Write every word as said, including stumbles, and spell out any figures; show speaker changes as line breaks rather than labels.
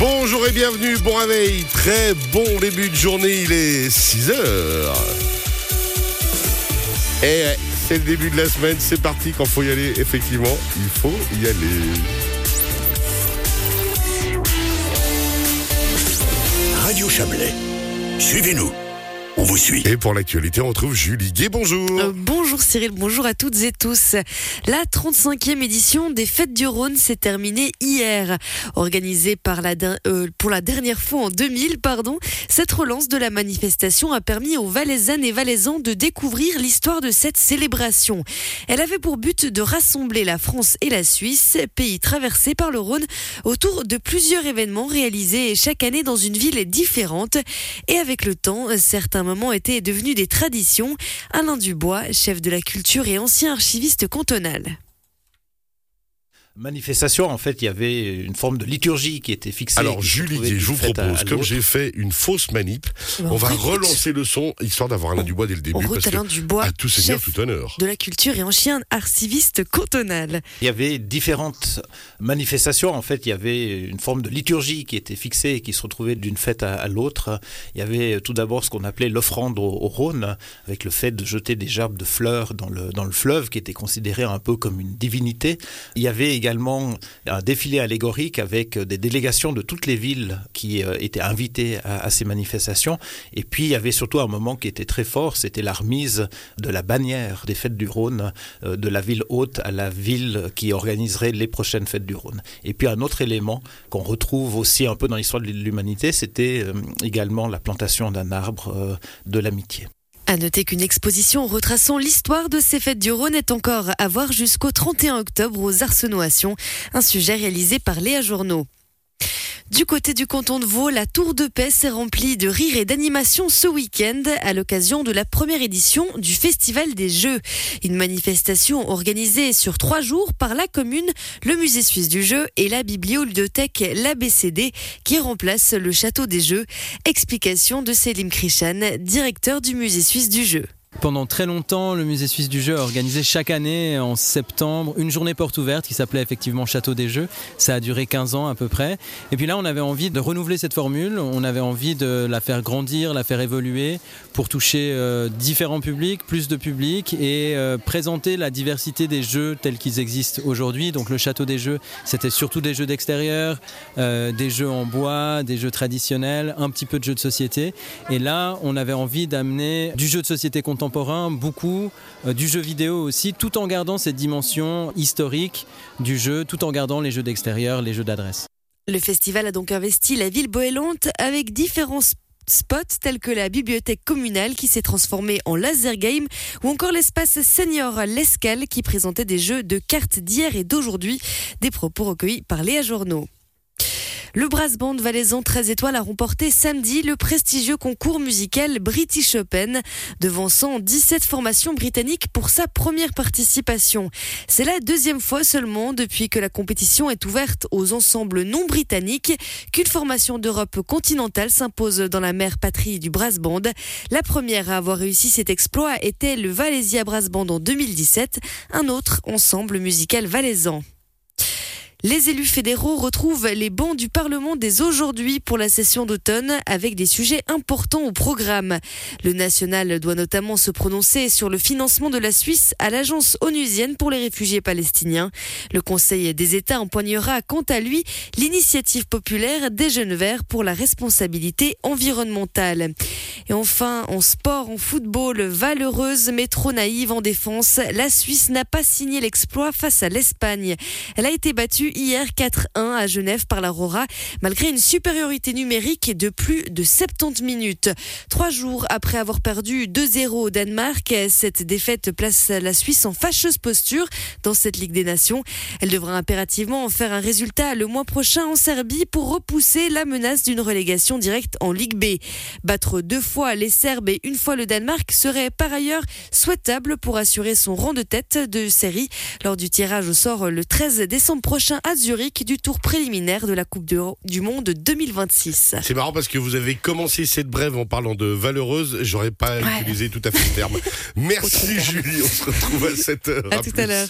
Bonjour et bienvenue, bon réveil, très bon début de journée, il est six heures. Et c'est le début de la semaine, c'est parti, quand il faut y aller, effectivement, il faut y aller.
Radio Chablais, suivez-nous. On vous suit.
Et pour l'actualité, on retrouve Julie Gué, bonjour.
Euh, bonjour Cyril, bonjour à toutes et tous. La trente-cinquième édition des Fêtes du Rhône s'est terminée hier. Organisée par la, euh, pour la dernière fois en deux mille, pardon, cette relance de la manifestation a permis aux Valaisannes et Valaisans de découvrir l'histoire de cette célébration. Elle avait pour but de rassembler la France et la Suisse, pays traversés par le Rhône, autour de plusieurs événements réalisés chaque année dans une ville différente. Et avec le temps, certains moments étaient devenus des traditions. Alain Dubois, chef de la culture et ancien archiviste cantonal.
Manifestation, en fait, il y avait une forme de liturgie qui était fixée.
Alors Julie Gué, je vous propose, comme j'ai fait une fausse manip, bon, on va relancer le son, histoire d'avoir Alain Dubois dès le début.
On route Alain Dubois,
à tout seigneur, tout honneur.
De la culture et ancien archiviste cantonal.
Il y avait différentes manifestations, en fait, il y avait une forme de liturgie qui était fixée et qui se retrouvait d'une fête à, à l'autre. Il y avait tout d'abord ce qu'on appelait l'offrande au, au Rhône, avec le fait de jeter des gerbes de fleurs dans le, dans le fleuve, qui était considéré un peu comme une divinité. Il y avait également un défilé allégorique avec des délégations de toutes les villes qui euh, étaient invitées à, à ces manifestations. Et puis, il y avait surtout un moment qui était très fort, c'était la remise de la bannière des Fêtes du Rhône, euh, de la ville haute à la ville qui organiserait les prochaines Fêtes du Rhône. Et puis, un autre élément qu'on retrouve aussi un peu dans l'histoire de l'humanité, c'était euh, également la plantation d'un arbre euh, de l'amitié.
À noter qu'une exposition retraçant l'histoire de ces Fêtes du Rhône est encore à voir jusqu'au trente et un octobre aux Arsenaux-Assion, un sujet réalisé par Léa Journeau. Du côté du canton de Vaud, la Tour de Paix s'est remplie de rires et d'animations ce week-end à l'occasion de la première édition du Festival des Jeux. Une manifestation organisée sur trois jours par la commune, le Musée suisse du jeu et la bibliothèque l'A B C D qui remplace le Château des Jeux. Explication de Selim Krishan, directeur du Musée suisse du jeu.
Pendant très longtemps, le Musée suisse du jeu a organisé chaque année en septembre une journée porte ouverte qui s'appelait effectivement Château des Jeux. Ça a duré quinze ans à peu près. Et puis là, on avait envie de renouveler cette formule. On avait envie de la faire grandir, la faire évoluer pour toucher euh, différents publics, plus de publics et euh, présenter la diversité des jeux tels qu'ils existent aujourd'hui. Donc le Château des Jeux, c'était surtout des jeux d'extérieur, euh, des jeux en bois, des jeux traditionnels, un petit peu de jeux de société. Et là, on avait envie d'amener du jeu de société contemporain contemporain, beaucoup euh, du jeu vidéo aussi, tout en gardant cette dimension historique du jeu, tout en gardant les jeux d'extérieur, les jeux d'adresse.
Le festival a donc investi la ville boélante avec différents spots tels que la bibliothèque communale qui s'est transformée en laser game ou encore l'espace senior L'Escale qui présentait des jeux de cartes d'hier et d'aujourd'hui, des propos recueillis par Léa Journeau. Le brass band valaisan treize étoiles a remporté samedi le prestigieux concours musical British Open, devançant dix-sept formations britanniques pour sa première participation. C'est la deuxième fois seulement depuis que la compétition est ouverte aux ensembles non britanniques qu'une formation d'Europe continentale s'impose dans la mère patrie du brass band. La première à avoir réussi cet exploit était le Valésia Brass Band en deux mille dix-sept, un autre ensemble musical valaisan. Les élus fédéraux retrouvent les bancs du Parlement dès aujourd'hui pour la session d'automne avec des sujets importants au programme. Le national doit notamment se prononcer sur le financement de la Suisse à l'agence onusienne pour les réfugiés palestiniens. Le Conseil des États empoignera quant à lui l'initiative populaire des Jeunes Verts pour la responsabilité environnementale. Et enfin, en sport, en football, valeureuse mais trop naïve en défense, la Suisse n'a pas signé l'exploit face à l'Espagne. Elle a été battue hier quatre un à Genève par l'Aurora, malgré une supériorité numérique de plus de soixante-dix minutes. Trois jours après avoir perdu deux zéro au Danemark, cette défaite place la Suisse en fâcheuse posture dans cette Ligue des Nations. Elle devra impérativement en faire un résultat le mois prochain en Serbie pour repousser la menace d'une relégation directe en Ligue B. Battre deux fois les Serbes et une fois le Danemark serait par ailleurs souhaitable pour assurer son rang de tête de série lors du tirage au sort le treize décembre prochain à Zurich du tour préliminaire de la Coupe du Monde deux mille vingt-six.
C'est marrant parce que vous avez commencé cette brève en parlant de valeureuse. J'aurais pas ouais. utilisé tout à fait le terme. Merci Julie, on se retrouve à sept heures.
À, à tout plus. à l'heure.